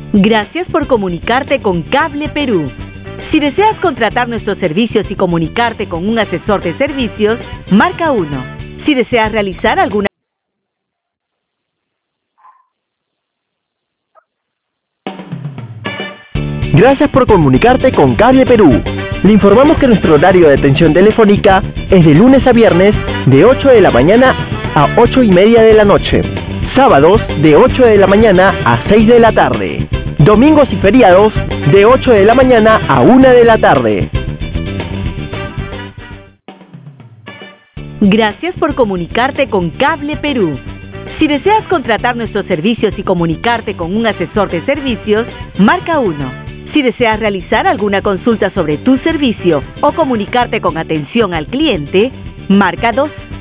Gracias por comunicarte con Cable Perú. Si deseas contratar nuestros servicios y comunicarte con un asesor de servicios, marca 1. Si deseas realizar alguna... Gracias por comunicarte con Cable Perú. Le informamos que nuestro horario de atención telefónica es de lunes a viernes de 8 de la mañana a 8:30 de la noche. Sábados de 8 de la mañana a 6 de la tarde. Domingos y feriados de 8 de la mañana a 1 de la tarde. Gracias por comunicarte con Cable Perú. Si deseas contratar nuestros servicios y comunicarte con un asesor de servicios, marca 1. Si deseas realizar alguna consulta sobre tu servicio o comunicarte con atención al cliente, marca 2.